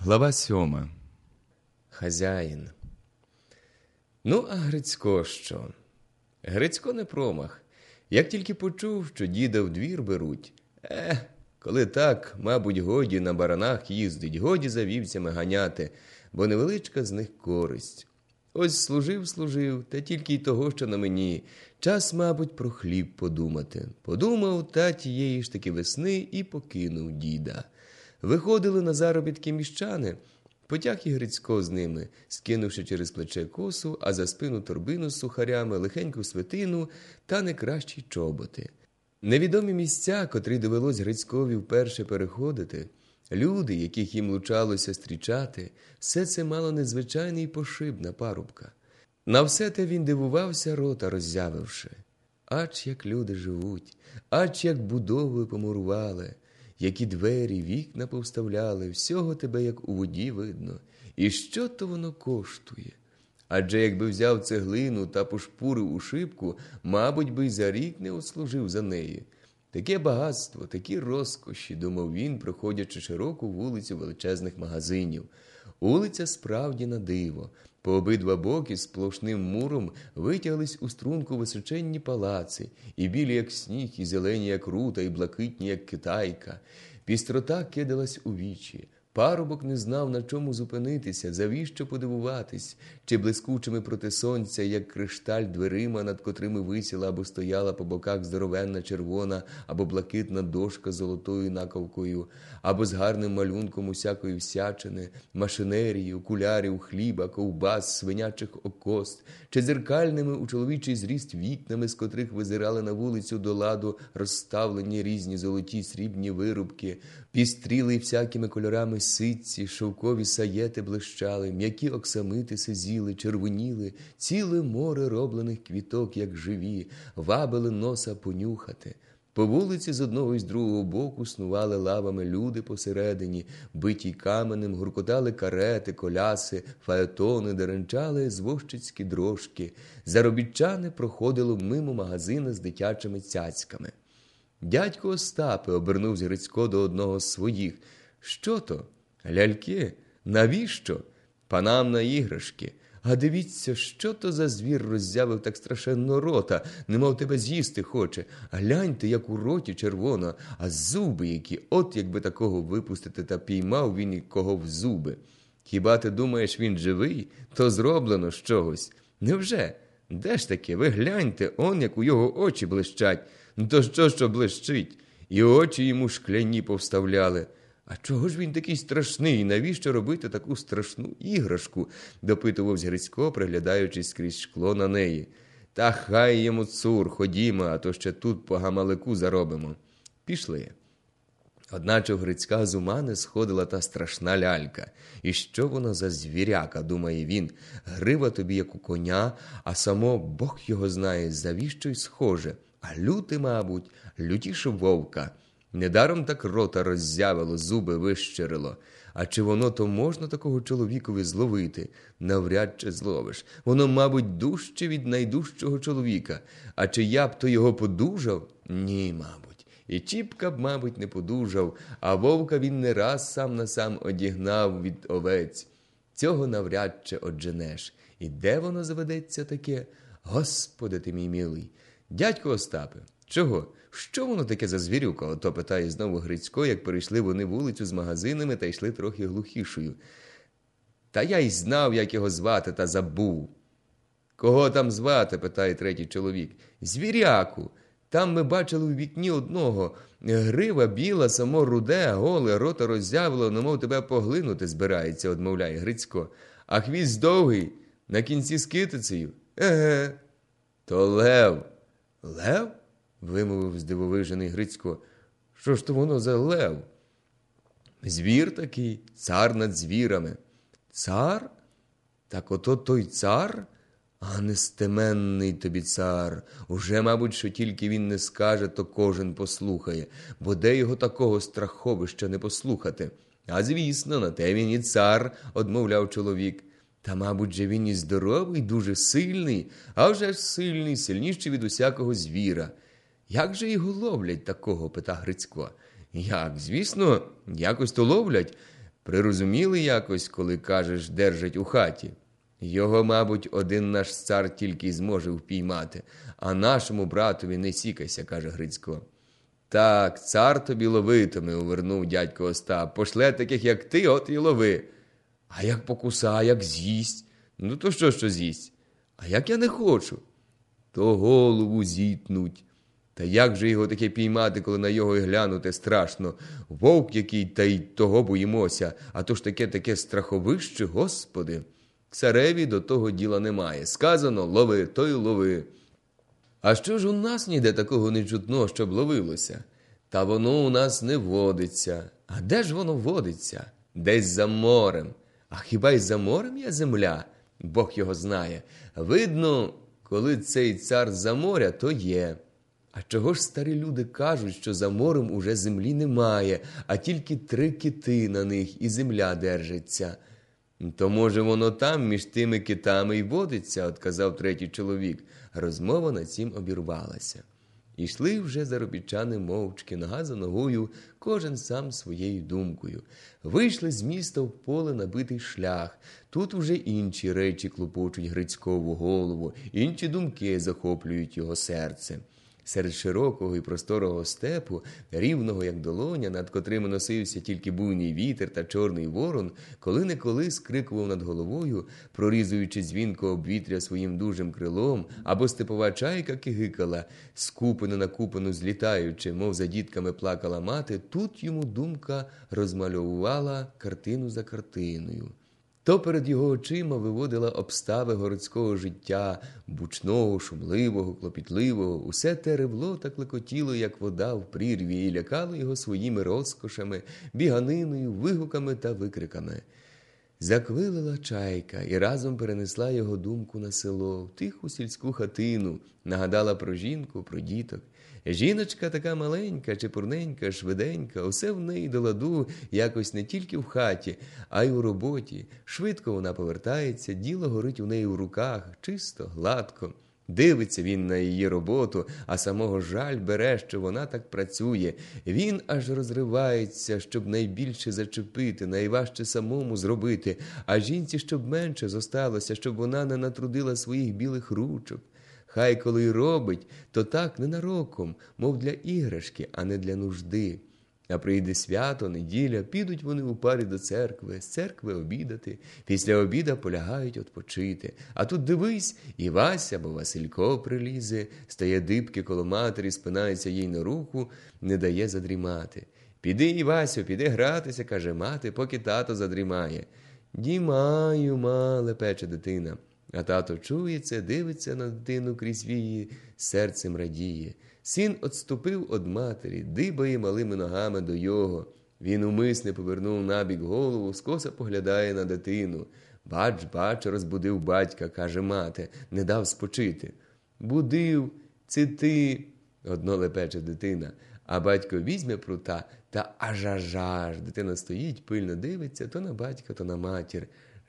Глава 7. Хазяїн. Ну, а Грицько що? Грицько не промах. Як тільки почув, що діда в двір беруть, коли так, мабуть, годі на баранах їздить, годі за вівцями ганяти, бо невеличка з них користь. Ось служив, та тільки й того, що на мені. Час, мабуть, про хліб подумати. Подумав, та тієї ж таки весни і покинув діда. Виходили на заробітки міщани. Потяг і Грицько з ними, скинувши через плече косу, а за спину торбину з сухарями, лихеньку свитину та не кращі чоботи. Невідомі місця, котрі довелось Грицькові вперше переходити, люди, яких їм лучалося зустрічати, все це мало незвичайний пошиб на парубка. На все те він дивувався, рота роззявивши. Ач як люди живуть, ач як будовою помурували, які двері, вікна повставляли, всього тебе, як у воді, видно. І що то воно коштує? Адже якби взяв цеглину та пошпурив у шибку, мабуть, би й за рік не отслужив за неї. Таке багатство, такі розкоші, думав він, проходячи широку вулицю величезних магазинів. Вулиця справді на диво. По обидва боки сплошним муром витяглись у струнку височенні палаци, і білі, як сніг, і зелені, як рута, і блакитні, як китайка. Пістрота кидалась у вічі. Парубок не знав, на чому зупинитися, завіщо подивуватись, чи блискучими проти сонця, як кришталь, дверима, над котрими висіла або стояла по боках здоровенна червона або блакитна дошка з золотою наковкою, або з гарним малюнком усякої всячини, машинерії, окулярів, хліба, ковбас, свинячих окост, чи дзеркальними у чоловічий зріст вікнами, з котрих визирали на вулицю до ладу розставлені різні золоті срібні виробки, пістріли всякими кольорами ситці, шовкові саєти блищали, м'які оксамити сизіли, червоніли, ціле море роблених квіток, як живі, вабили носа понюхати. По вулиці з одного і з другого боку снували лавами люди посередині, биті каменем, гуркотали карети, коляси, фаетони, деренчали звозчицькі дрожки. Заробітчани проходили мимо магазина з дитячими цяцьками. Дядько Остапе, обернувся Грицько до одного з своїх. Що то? Ляльки? Навіщо? Панам на іграшки. А дивіться, що то за звір роззявив так страшенно рота, немов тебе з'їсти хоче. Гляньте, як у роті червоно, а зуби які, от якби такого випустити, та піймав він і кого в зуби. Хіба ти думаєш, він живий? То зроблено з чогось. Невже? Де ж таке? Ви гляньте, он як у його очі блищать. То що блищить? І очі йому шкляні повставляли. А чого ж він такий страшний? Навіщо робити таку страшну іграшку? Допитувався Грицько, приглядаючись скрізь шкло на неї. Та хай йому цур, ходімо, а то ще тут по гамалику заробимо. Пішли. Одначе в Грицька з ума не сходила та страшна лялька. І що воно за звіряка, думає він, грива тобі, як у коня, а само Бог його знає, завіщо й схоже. А люти, мабуть, лютіше вовка. Недаром так рота роззявило, зуби вищерило. А чи воно то можна такого чоловікові зловити? Навряд чи зловиш. Воно, мабуть, дужче від найдужчого чоловіка. А чи я б то його подужав? Ні, мабуть. І Чіпка б, мабуть, не подужав, а вовка він не раз сам на сам одігнав від овець. Цього навряд чи одженеш. І де воно заведеться таке? Господи ти мій милий! Дядько Остапе, чого? Що воно таке за звірюка? Ото питає знову Грицько, як перейшли вони вулицю з магазинами та йшли трохи глухішою. Та я й знав, як його звати, та забув. Кого там звати? Питає третій чоловік. Звіряку. Там ми бачили у вікні одного. Грива біла, само руде, голе, рота роззявило, немов тебе поглинути збирається, одмовляє Грицько. А хвіст довгий, на кінці з китицею. Еге. То лев. Лев? Вимовив здивовижений Грицько. Що ж то воно за лев? Звір такий, цар над звірами. Цар? Так ото той цар? А нестеменний тобі цар. Уже, мабуть, що тільки він не скаже, то кожен послухає. Бо де його такого страховища не послухати? А звісно, на те він і цар, одмовляв чоловік. Та, мабуть, же він і здоровий, дуже сильний, а вже ж сильний, сильніший від усякого звіра. Як же його ловлять такого, пита Грицько. Як, звісно, якось то ловлять. Прирозуміли якось, коли, кажеш, держать у хаті? Його, мабуть, один наш цар тільки й зможе впіймати, а нашому братові не сікайся, каже Грицько. Так, цар тобі ловитиме, увернув дядько Остап. Пошле таких, як ти, от і лови. А як покуса, як з'їсть? Ну то що з'їсть? А як я не хочу? То голову зітнуть. Та як же його таке піймати, коли на його й глянути страшно? Вовк який, та й того боїмося, а то ж таке страховище, Господи. Цареві до того діла немає. Сказано, лови, то й лови. А що ж у нас ніде такого не чутно, щоб ловилося? Та воно у нас не водиться. А де ж воно водиться? Десь за морем. А хіба й за морем є земля? Бог його знає. Видно, коли цей цар за моря, то є. А чого ж старі люди кажуть, що за морем уже землі немає, а тільки 3 кити на них і земля держиться? То, може, воно там між тими китами й водиться, отказав третій чоловік. Розмова на цім обірвалася. Ішли вже заробітчани мовчки, нога за ногою, кожен сам своєю думкою. Вийшли з міста в поле набитий шлях. Тут уже інші речі клопочуть Грицькову голову, інші думки захоплюють його серце. Серед широкого і просторого степу, рівного, як долоня, над котрими носився тільки буйний вітер та чорний ворон, коли-неколи скрикував над головою, прорізуючи дзвінко обвітря своїм дужим крилом, або степова чайка кигикала, скупину на купину злітаючи, мов за дітками плакала мати, тут йому думка розмальовувала картину за картиною. То перед його очима виводила обстави городського життя, бучного, шумливого, клопітливого. Усе те ревло та клекотіло, як вода в прірві, і лякало його своїми розкошами, біганиною, вигуками та викриками. Заквилила чайка і разом перенесла його думку на село, в тиху сільську хатину, нагадала про жінку, про діток. Жіночка така маленька, чепурненька, швиденька, усе в неї до ладу, якось не тільки в хаті, а й у роботі. Швидко вона повертається, діло горить у неї в руках, чисто, гладко. Дивиться він на її роботу, а самого жаль бере, що вона так працює. Він аж розривається, щоб найбільше зачепити, найважче самому зробити, а жінці щоб менше зосталося, щоб вона не натрудила своїх білих ручок. Хай коли й робить, то так ненароком, мов для іграшки, а не для нужди. А прийде свято, неділя, підуть вони у парі до церкви, з церкви обідати, після обіда полягають відпочити. А тут дивись, і Вася або Василько прилізе, стає дибки коло матері, спинається їй на руку, не дає задрімати. «Піди, Івасю, піди гратися», – каже мати, поки тато задрімає. «Дімаю, ма», – лепече дитина. А тато чує це, дивиться на дитину крізь вії, серцем радіє. Син отступив од матері, дибає малими ногами до його. Він умисне повернув набік голову, скоса поглядає на дитину. Бач, розбудив батька, каже мати, не дав спочити. Будив, це ти, одно лепече дитина. А батько візьме прута та аж. Дитина стоїть, пильно дивиться то на батька, то на матір.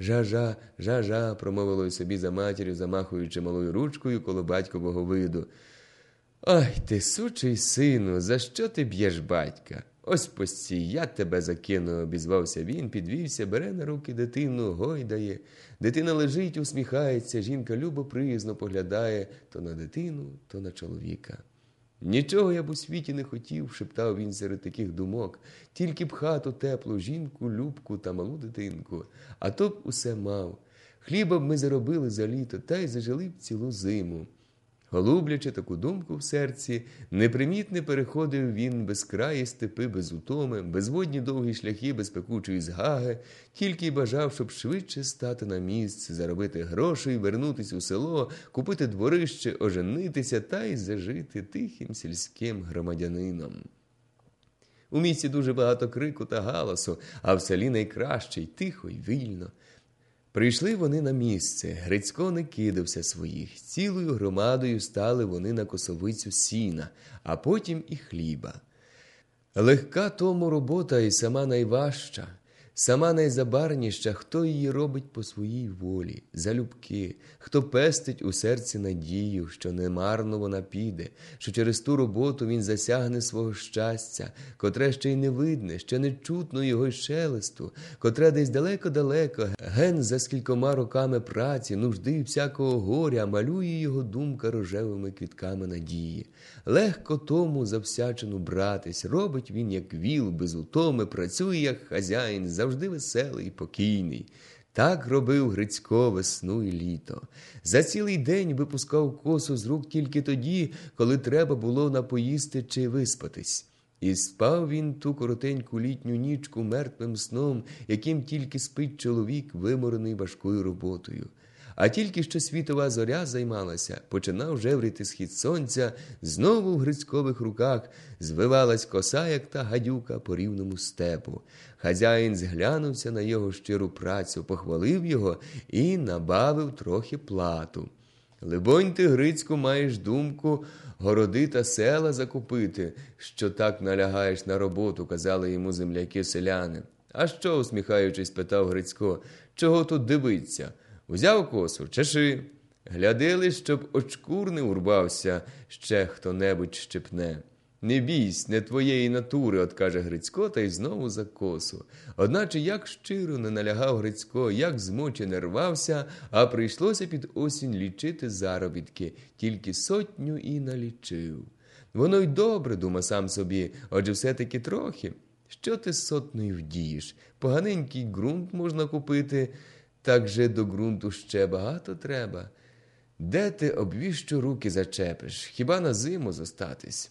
Жа, промовило й собі за матір'ю, замахуючи малою ручкою коло батькового виду. Ой, ти сучий сину, за що ти б'єш батька? Ось постій, я тебе закину, обізвався він, підвівся, бере на руки дитину, гойдає. Дитина лежить, усміхається, жінка любо-приязно поглядає то на дитину, то на чоловіка. «Нічого я б у світі не хотів», – шептав він серед таких думок, «тільки б хату теплу, жінку, любку та малу дитинку, а то б усе мав. Хліба б ми заробили за літо, та й зажили б цілу зиму». Голублячи таку думку в серці, непримітне переходив він безкраї степи без утоми, безводні довгі шляхи без пекучої згаги, тільки й бажав, щоб швидше стати на місце, заробити грошей, вернутись у село, купити дворище, оженитися та й зажити тихим сільським громадянином. У місті дуже багато крику та галасу, а в селі найкраще й тихо, й вільно. Прийшли вони на місце, Грицько не кидався своїх, цілою громадою стали вони на косовицю сіна, а потім і хліба. Легка тому робота і сама найважча. Сама найзабарніща, хто її робить по своїй волі, залюбки, хто пестить у серці надію, що немарно вона піде, що через ту роботу він засягне свого щастя, котре ще й не видне, ще не чутно його й шелесту, котре десь далеко-далеко, ген за скількома роками праці, нужди і всякого горя, малює його думка рожевими квітками надії. Легко тому завсячину братись, робить він, як віл, без утоми, працює, як хазяїн, завжди веселий і покійний. Так робив Грицько весну і літо. За цілий день випускав косу з рук тільки тоді, коли треба було напоїсти чи виспатись. І спав він ту коротеньку літню нічку мертвим сном, яким тільки спить чоловік, виморений важкою роботою. А тільки що світова зоря займалася, починав жевріти схід сонця, знову в Грицькових руках звивалась коса, як та гадюка, по рівному степу. Хазяїн зглянувся на його щиру працю, похвалив його і набавив трохи плату. «Либонь, ти, Грицьку, маєш думку городи та села закупити, що так налягаєш на роботу», – казали йому земляки-селяни. «А що?» – усміхаючись, питав Грицько. «Чого тут дивиться? Узяв косу, чеши. Глядили, щоб очкур не урбався, ще хто-небудь щепне». «Не бійсь, не твоєї натури», – откаже Грицько, та й знову за косу. Одначе як щиро не налягав Грицько, як змоче не рвався, а прийшлося під осінь лічити заробітки, тільки 100 і налічив. Воно й добре, дума сам собі, отже все-таки трохи. Що ти з 100 вдієш? Поганенький ґрунт можна купити, так же до ґрунту ще багато треба. Де ти обвіщо руки зачепиш? Хіба на зиму зостатись?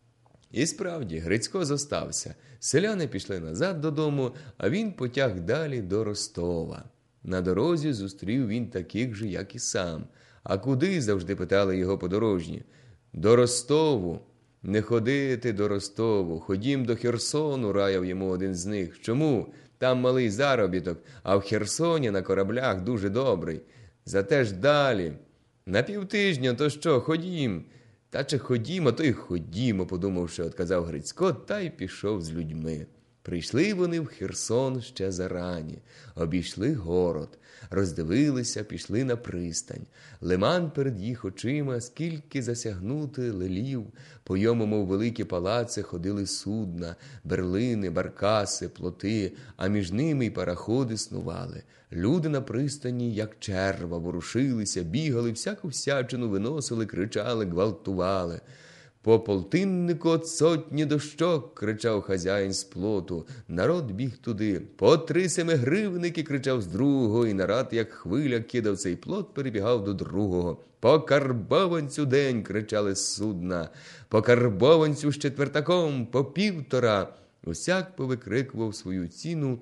І справді, Грицько зостався. Селяни пішли назад додому, а він потяг далі до Ростова. На дорозі зустрів він таких же, як і сам. «А куди?» – завжди питали його подорожні. «До Ростову». «Не ходи ти до Ростову, ходім до Херсону», – раяв йому один з них. «Чому? Там малий заробіток, а в Херсоні на кораблях дуже добрий. Зате ж далі. На півтижня, то що, ходім». «Та чи ходімо, то й ходімо», – подумавши, отказав Грицько, та й пішов з людьми. Прийшли вони в Херсон ще зарані, обійшли город, роздивилися, пішли на пристань. Лиман перед їх очима, скільки засягнути лелів, по йому, мов великі палаци, ходили судна, берлини, баркаси, плоти, а між ними й параходи снували. Люди на пристані, як черва, ворушилися, бігали, всяку всячину виносили, кричали, гвалтували. «По полтиннику от 100 дощок!» – кричав хазяїн з плоту. Народ біг туди. «По 3 семигривники!» – кричав з другого, і народ, як хвиля, кидав цей плот, перебігав до другого. «По карбованцю день!» – кричали з судна. «По карбованцю з четвертаком! По 1,5!» Усяк повикрикував свою ціну.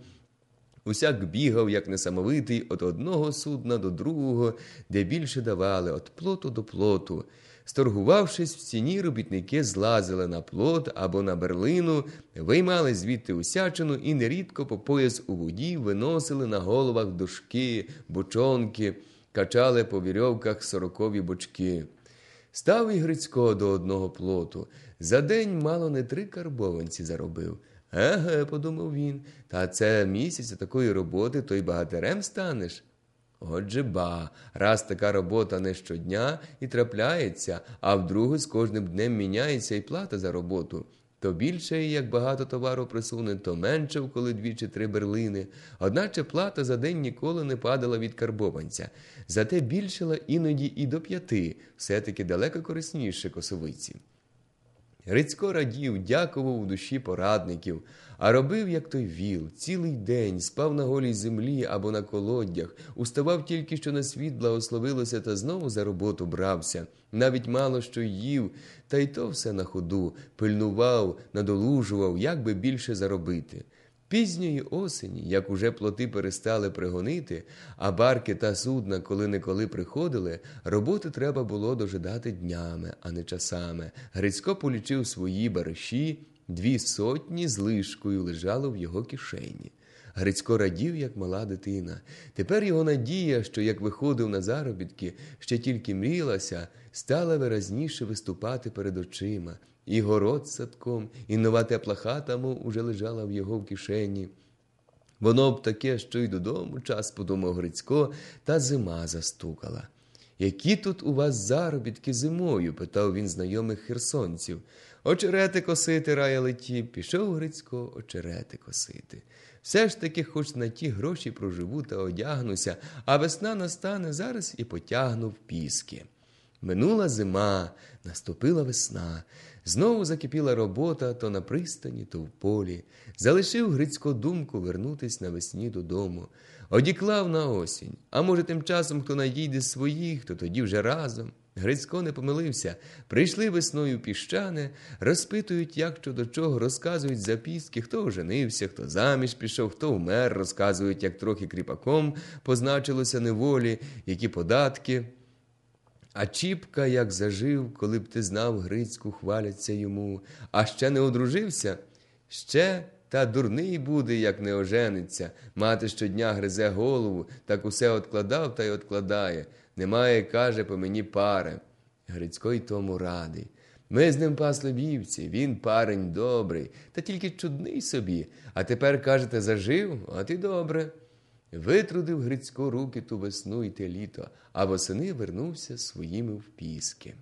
Усяк бігав, як несамовитий, від одного судна до другого, де більше давали, від плоту до плоту. Сторгувавшись, в ціні робітники злазили на плот або на берлину, виймали звідти усячину і нерідко по пояс у воді виносили на головах дошки, бочонки, качали по вірьовках 40 бочки. Став і Грицько до одного плоту. За день мало не 3 карбованці заробив. «Еге», – подумав він, – «та це місяця такої роботи, то й багатирем станеш». Отже ба, раз така робота не щодня і трапляється, а вдруге з кожним днем міняється і плата за роботу, то більше, як багато товару присуне, то менше, коли 2 чи 3 берлини. Одначе плата за день ніколи не падала від карбованця. Зате більшала іноді і до 5, все-таки далеко корисніше косовиці. Грицько радів, дякував у душі порадників, а робив, як той віл, цілий день, спав на голій землі або на колодях, уставав тільки, що на світ благословилося, та знову за роботу брався. Навіть мало що їв, та й то все на ходу, пильнував, надолужував, як би більше заробити. Пізньої осені, як уже плоти перестали пригонити, а барки та судна коли-неколи приходили, роботи треба було дожидати днями, а не часами. Грицько полічив свої бариші, 200 з лишкою лежало в його кишені. Грицько радів, як мала дитина. Тепер його надія, що як виходив на заробітки, ще тільки мріялася, стала виразніше виступати перед очима. І город з садком, і нова тепла хата, мов уже лежала в його в кишені. Воно б таке, що й додому час, подумав Грицько, та зима застукала. «Які тут у вас заробітки зимою?» – питав він знайомих херсонців. «Очерети косити, раяли ті». Пішов Грицько очерети косити. Все ж таки хоч на ті гроші проживу та одягнуся, а весна настане, зараз і потягну в піски. Минула зима, наступила весна. Знову закипіла робота то на пристані, то в полі. Залишив Грицько думку вернутись навесні додому. Одіклав на осінь. А може, тим часом хто надійде з своїх, то тоді вже разом. Грицько не помилився. Прийшли весною піщани, розпитують, як що до чого, розказують записки, хто оженився, хто заміж пішов, хто вмер, розказують, як трохи кріпаком позначилося неволі, які податки. А Чіпка, як зажив, коли б ти знав, Грицьку, хваляться йому. А ще не одружився? Ще та дурний буде, як не ожениться. Мати щодня гризе голову, так усе откладав та й откладає. Немає, каже, по мені пари. Грицько й тому радий. Ми з ним пасли вівці, він парень добрий, та тільки чудний собі. А тепер, кажете, зажив, от і добре. Витрудив Грицько руки ту весну й те літо, а восени вернувся своїми в піски.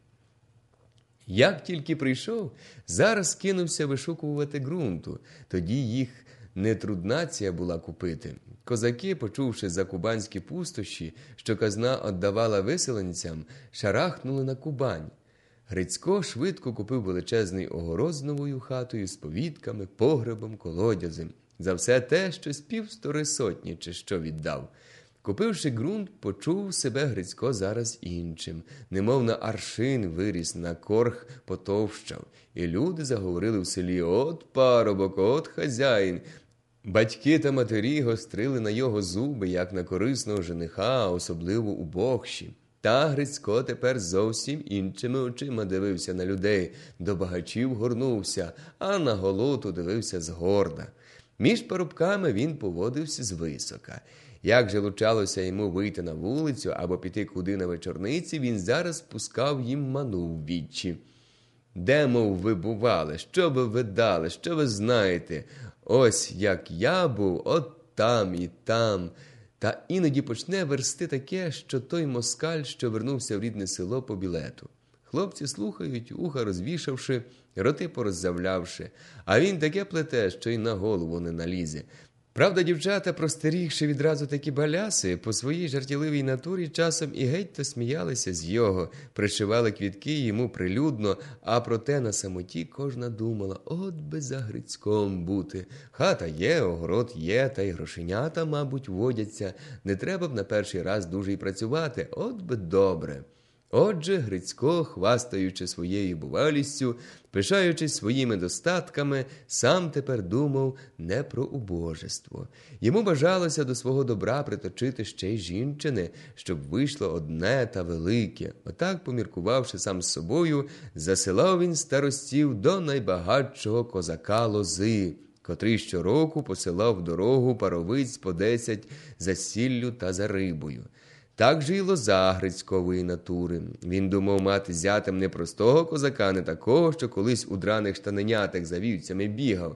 Як тільки прийшов, зараз кинувся вишукувати ґрунту. Тоді їх не труднація була купити. Козаки, почувши за кубанські пустощі, що казна віддавала виселенцям, шарахнули на Кубань. Грицько швидко купив величезний огород з новою хатою, з повітками, погребом, колодязем. За все те, що з 150 чи що віддав. Купивши ґрунт, почув себе Грицько зараз іншим. Немов на аршин виріс, на корх потовщав. І люди заговорили в селі: «От парубок, от хазяїн». Батьки та матері гострили на його зуби, як на корисного жениха, особливо убогші. Та Грицько тепер зовсім іншими очима дивився на людей, до багачів горнувся, а на голоту дивився згорда. Між парубками він поводився звисока. Як же лучалося йому вийти на вулицю або піти куди на вечорниці, він зараз пускав їм ману в вічі. «Де, мов, ви бували? Що ви видали? Що ви знаєте? Ось як я був, от там і там». Та іноді почне версти таке, що той москаль, що вернувся в рідне село по білету. Хлопці слухають, уха розвішавши, роти пороззявлявши, а він таке плете, що й на голову не налізе. Правда, дівчата, простерігши відразу такі баляси, по своїй жартівливій натурі часом і геть-то сміялися з його, пришивали квітки йому прилюдно, а проте на самоті кожна думала: от би за Грицьком бути. Хата є, огород є, та й грошенята, мабуть, водяться. Не треба б на перший раз дуже й працювати, от би добре. Отже, Грицько, хвастаючи своєю бувалістю, пишаючись своїми достатками, сам тепер думав не про убожество. Йому бажалося до свого добра приточити ще й жінчини, щоб вийшло одне та велике. Отак, поміркувавши сам з собою, засилав він старостів до найбагатшого козака Лози, котрий щороку посилав в дорогу паровиць по 10 за сіллю та за рибою. Так же й Лоза Грицькової натури. Він думав мати зятем не простого козака, не такого, що колись у драних штаненятах за вівцями бігав.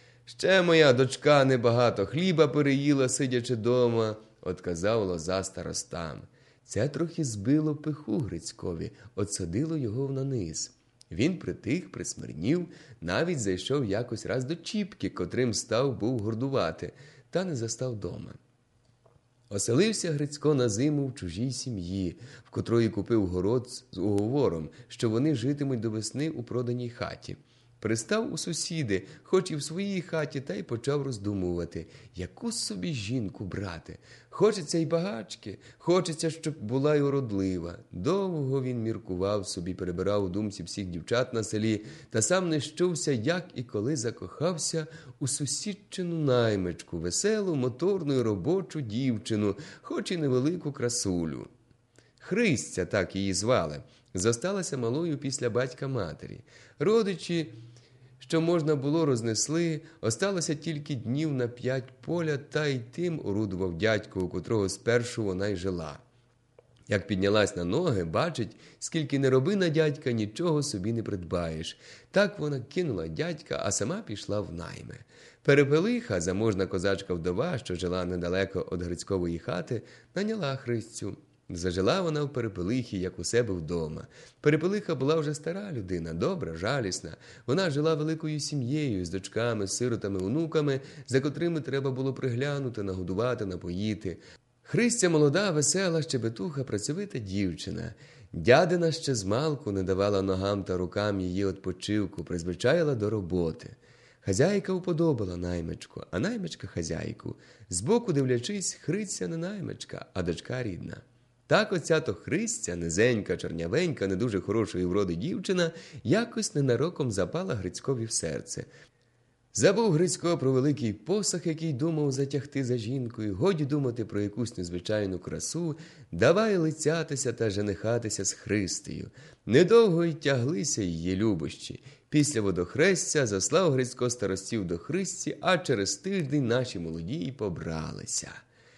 «Ще моя дочка небагато хліба переїла, сидячи дома», – отказав Лоза старостам. Це трохи збило пиху Грицькові, отсадило його на низ. Він притих, присмирнів, навіть зайшов якось раз до Чіпки, котрим став був гордувати, та не застав дома. Оселився Грицько на зиму в чужій сім'ї, в котрої купив город з уговором, що вони житимуть до весни у проданій хаті. Пристав у сусіди, хоч і в своїй хаті, та й почав роздумувати, яку собі жінку брати. Хочеться й багачки, хочеться, щоб була й уродлива. Довго він міркував собі, перебирав у думці всіх дівчат на селі, та сам не щувся, як і коли закохався у сусідчину наймичку, веселу, моторну й робочу дівчину, хоч і невелику красулю. Христя, так її звали, зосталася малою після батька матері. Родичі, що можна було, рознесли, осталося тільки днів на 5 поля, та й тим орудував дядько, у котрого спершу вона й жила. Як піднялась на ноги, бачить, скільки не роби на дядька, нічого собі не придбаєш. Так вона кинула дядька, а сама пішла в найми. Перепелиха, заможна козачка-вдова, що жила недалеко від Грицькової хати, наняла Христю. Зажила вона в Перепелихі, як у себе вдома. Перепелиха була вже стара людина, добра, жалісна. Вона жила великою сім'єю, з дочками, сиротами, онуками, за котрими треба було приглянути, нагодувати, напоїти. Христя молода, весела, щебетуха, працьовита дівчина. Дядина ще змалку не давала ногам та рукам її відпочивку, призвичаїла до роботи. Хазяйка уподобала наймичку, а наймичка хазяйку. Збоку дивлячись, Христя не наймичка, а дочка рідна. Так оця-то Христя, низенька, чорнявенька, не дуже хорошої вроди дівчина, якось ненароком запала Грицькові в серце. Забув Грицько про великий посах, який думав затягти за жінкою, годі думати про якусь незвичайну красу, давай лицятися та женихатися з Христею. Недовго й тяглися її любощі. Після водохрестя заслав Грицько старостів до Христі, а через тиждень наші молоді й побралися.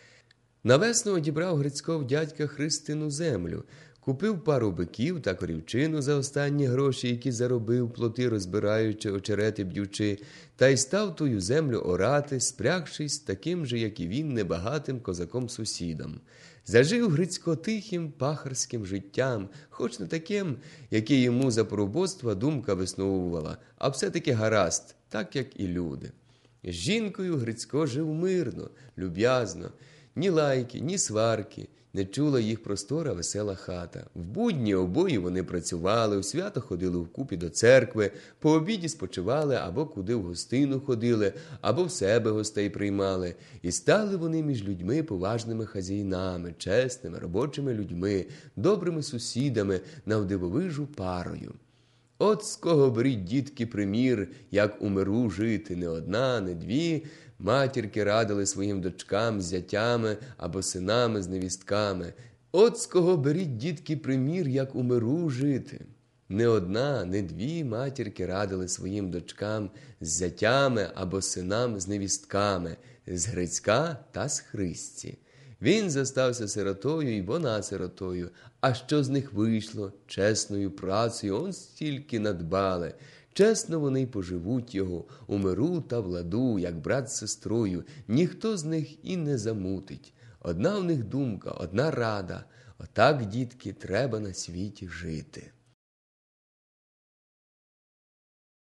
Навесну одібрав Грицько в дядька Христину землю, купив пару биків та корівчину за останні гроші, які заробив, плоти розбираючи, очерети б'ючи, та й став тую землю орати, спрягшись таким же, як і він, небагатим козаком-сусідом. Зажив Грицько тихим пахарським життям, хоч не таким, яке йому за поробоцтва думка висновувала, а все-таки гаразд, так, як і люди. З жінкою Грицько жив мирно, люб'язно, ні лайки, ні сварки, не чула їх простора весела хата. В будні обоє вони працювали, у свято ходили вкупі до церкви, по обіді спочивали або куди в гостину ходили, або в себе гостей приймали. І стали вони між людьми поважними хазяїнами, чесними, робочими людьми, добрими сусідами, навдивовижу парою. От з кого беріть, дітки, примір, як у миру жити, не одна, не дві, матірки радили своїм дочкам з зятями або синами з невістками. От з кого беріть, дітки, примір, як у миру жити. Не одна, не дві матірки радили своїм дочкам з зятями або синам з невістками, з Грицька та з Христі. Він зостався сиротою, і вона сиротою. А що з них вийшло? Чесною працею он стільки надбали. Чесно вони й поживуть його, у миру та владу, як брат з сестрою. Ніхто з них і не замутить. Одна в них думка, одна рада. Отак, дітки, треба на світі жити.